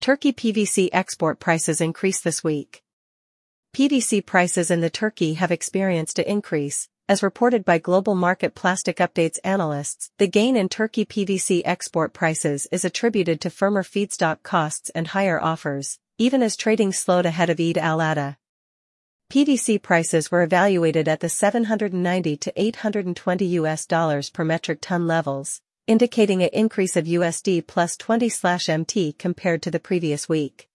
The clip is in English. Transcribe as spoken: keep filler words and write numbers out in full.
Turkey P V C export prices increased this week. P V C prices in the Turkey have experienced an increase, as reported by Global Market Plastic Updates analysts. The gain in Turkey P V C export prices is attributed to firmer feedstock costs and higher offers, even as trading slowed ahead of Eid al-Adha. P V C prices were evaluated at the seven hundred ninety to eight hundred twenty U S dollars per metric ton levels, indicating an increase of U S D plus twenty M T compared to the previous week.